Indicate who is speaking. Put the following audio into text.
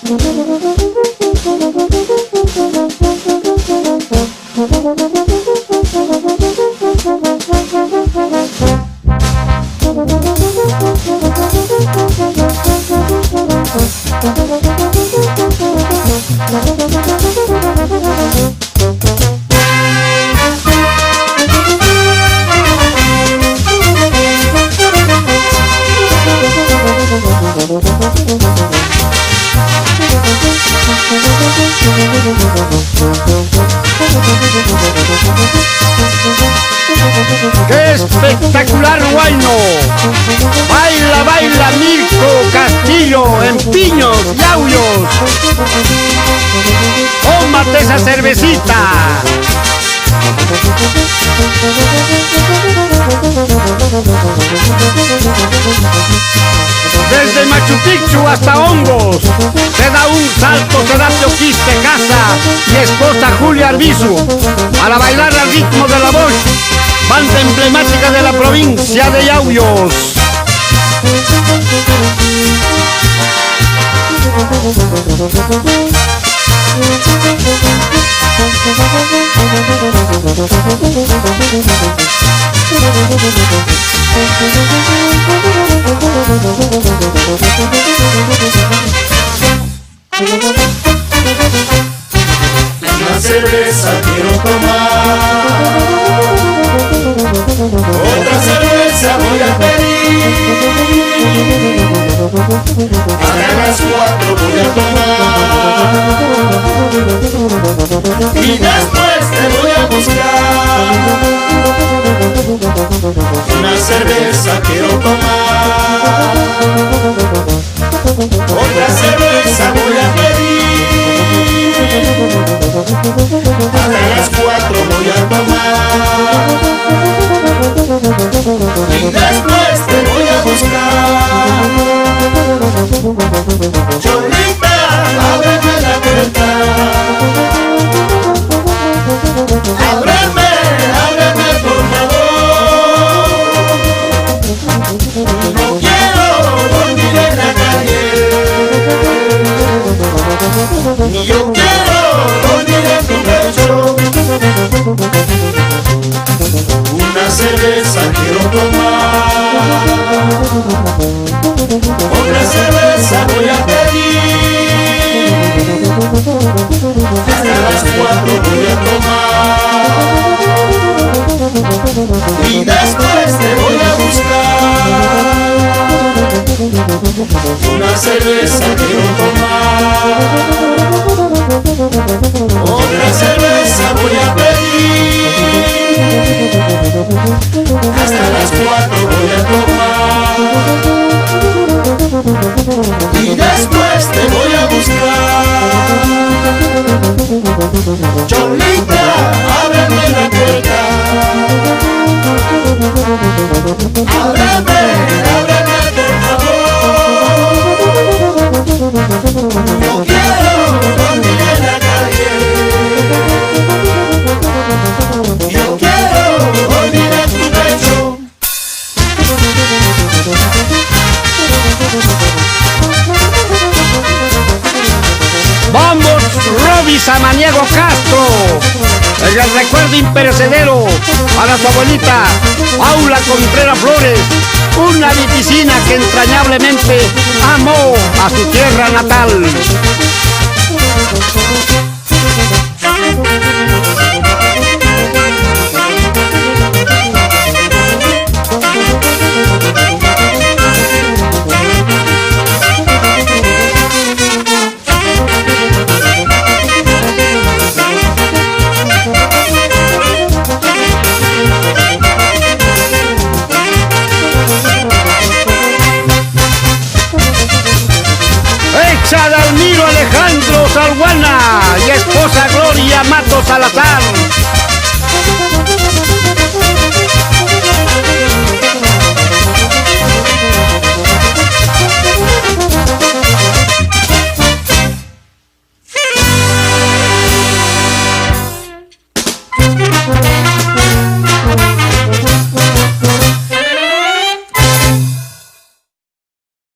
Speaker 1: ¡Qué espectacular huayno! Baila, baila Mirko Castillo en Piños y Aullos. Tómate esa cervecita. Desde Machu Picchu hasta Hongos, se da un salto Serapio Quispe Casa y esposa Julia Arbizu para bailar al ritmo de la voz, banda emblemática de la provincia de Yauyos.
Speaker 2: Una cerveza quiero tomar, otra cerveza voy a pedir, hasta las 4 voy a tomar y después te voy a buscar. Una cerveza quiero tomar, otra cerveza voy a pedir, hasta las 4 voy a tomar y después te voy a buscar. Cholita, ábreme la puerta, ábreme, ábreme por favor. No quiero dormir en la calle, ni yo quiero dormir en tu pecho. Una cerveza quiero tomar, otra cerveza voy a pedir, hasta las 4 voy a tomar y después te voy a buscar. Una cerveza quiero tomar, otra cerveza voy a pedir, hasta las 4 voy a tomar y después te voy a buscar. Cholita, ábreme la puerta, ábreme, ábreme por favor. No quiero dormir en la calle, yo quiero dormir en tu pecho.
Speaker 1: ¡Vamos, Roby Samaniego Castro! El recuerdo imperecedero para su abuelita Paula Contreras Flores, una viticina que entrañablemente amó a su tierra natal. Dalmiro Alejandro Salguana y esposa Gloria Mato Salazar,